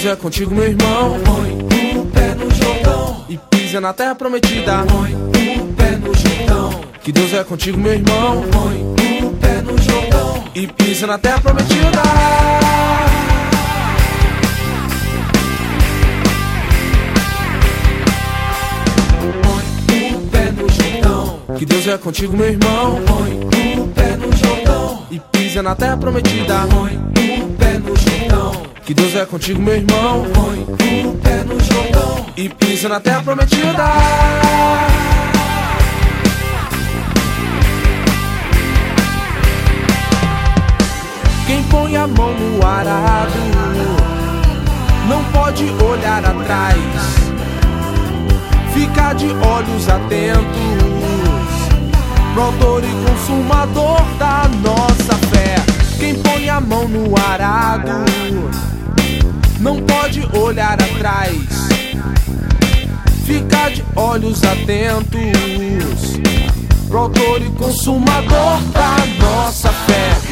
Deus é contigo, meu irmão. Põe o pé no Jordão e pisa na terra prometida. Põe o pé no Jordão. Que Deus é contigo, meu irmão. Põe o pé no Jordão e pisa na terra prometida. Põe o pé no Jordão. Que Deus é contigo, meu irmão. Põe o pé no Jordão e pisa na terra prometida. Põe o pé no Jordão. Que Deus é contigo, meu irmão. Põe o pé no Jordão e pisa na terra prometida. Quem põe a mão no arado não pode olhar atrás. Fica de olhos atentos pro autor e consumador da nossa fé. Quem põe a mão no arado não pode olhar atrás. Fica de olhos atentos pro autor e consumador da nossa fé.